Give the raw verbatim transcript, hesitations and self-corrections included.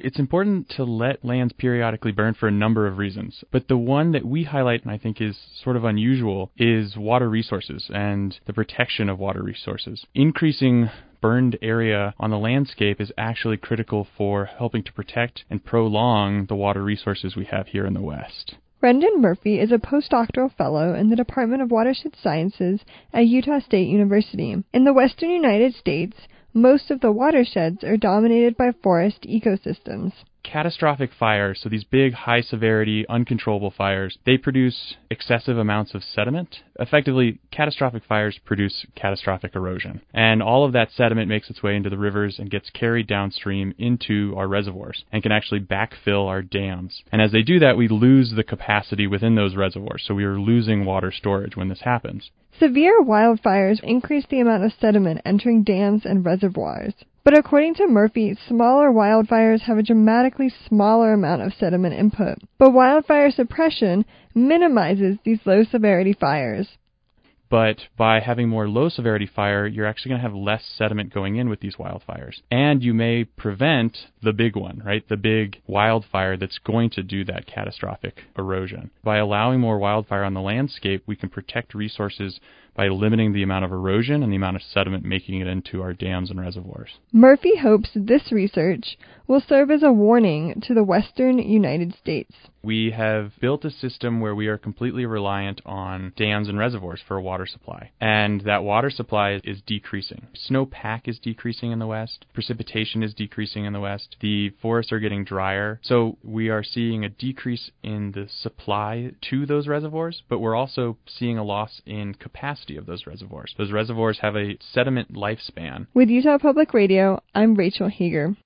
It's important to let lands periodically burn for a number of reasons, but the one that we highlight and I think is sort of unusual is water resources and the protection of water resources. Increasing burned area on the landscape is actually critical for helping to protect and prolong the water resources we have here in the West. Brendan Murphy is a postdoctoral fellow in the Department of Watershed Sciences at Utah State University. In the western United States, most of the watersheds are dominated by forest ecosystems. Catastrophic fires, so these big, high-severity, uncontrollable fires, they produce excessive amounts of sediment. Effectively, catastrophic fires produce catastrophic erosion. And all of that sediment makes its way into the rivers and gets carried downstream into our reservoirs and can actually backfill our dams. And as they do that, we lose the capacity within those reservoirs, so we are losing water storage when this happens. Severe wildfires increase the amount of sediment entering dams and reservoirs. But according to Murphy, smaller wildfires have a dramatically smaller amount of sediment input. But wildfire suppression minimizes these low-severity fires. But by having more low-severity fire, you're actually going to have less sediment going in with these wildfires. And you may prevent the big one, right? The big wildfire that's going to do that catastrophic erosion. By allowing more wildfire on the landscape, we can protect resources by limiting the amount of erosion and the amount of sediment making it into our dams and reservoirs. Murphy hopes this research will serve as a warning to the western United States. We have built a system where we are completely reliant on dams and reservoirs for a water supply. And that water supply is decreasing. Snowpack is decreasing in the west. Precipitation is decreasing in the west. The forests are getting drier. So we are seeing a decrease in the supply to those reservoirs, but we're also seeing a loss in capacity of those reservoirs. Those reservoirs have a sediment lifespan. With Utah Public Radio, I'm Rachel Hager.